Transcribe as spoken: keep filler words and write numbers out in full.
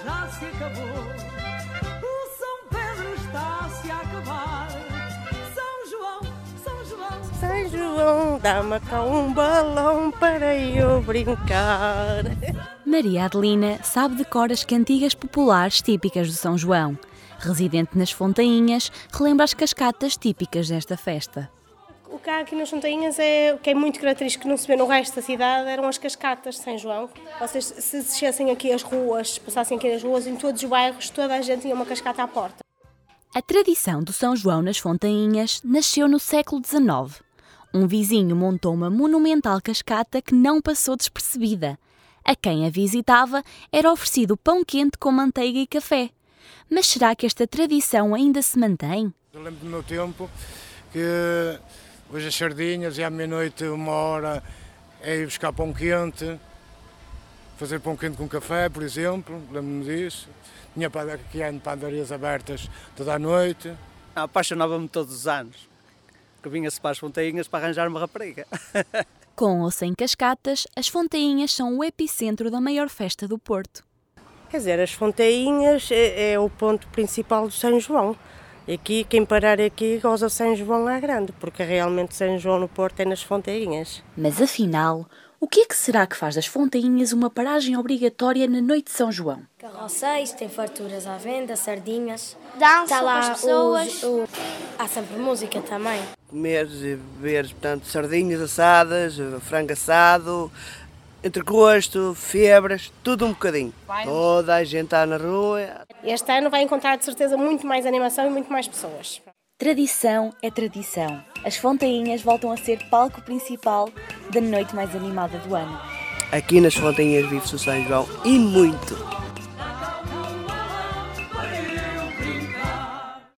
já se acabou. O São Pedro está-se a acabar. São João, São João, São João, dá-me cá um balão para eu brincar. Maria Adelina sabe de cor as cantigas populares típicas do São João. Residente nas Fontainhas, relembra as cascatas típicas desta festa. O que há aqui nas Fontainhas é o que é muito característico, que não se vê no resto da cidade, eram as cascatas de São João. Vocês, se descessem aqui as ruas, passassem aqui as ruas, em todos os bairros, toda a gente tinha uma cascata à porta. A tradição do São João nas Fontainhas nasceu no século dezenove. Um vizinho montou uma monumental cascata que não passou despercebida. A quem a visitava era oferecido pão quente com manteiga e café. Mas será que esta tradição ainda se mantém? Eu lembro do meu tempo que hoje as sardinhas e à meia-noite, uma hora, é ir buscar pão quente, fazer pão quente com café, por exemplo, lembro-me disso. Tinha aqui padarias abertas toda a noite. Apaixonava-me todos os anos, que vinha-se para as Fontainhas para arranjar uma rapariga. Com ou sem cascatas, as Fontainhas são o epicentro da maior festa do Porto. Quer dizer, as Fontainhas é, é o ponto principal do São João. Aqui, quem parar aqui goza São João à grande, porque realmente São João no Porto é nas Fontainhas. Mas afinal, o que é que será que faz das Fontainhas uma paragem obrigatória na noite de São João? Carroceiros, tem farturas à venda, sardinhas. Dança Tá lá com as pessoas. Os, o... Há sempre música também. Comer e beber, portanto, sardinhas assadas, frango assado, entrecosto, febras, tudo um bocadinho. Toda a gente está na rua. Este ano vai encontrar de certeza muito mais animação e muito mais pessoas. Tradição é tradição. As Fontainhas voltam a ser palco principal da noite mais animada do ano. Aqui nas Fontainhas vive-se o São João e muito.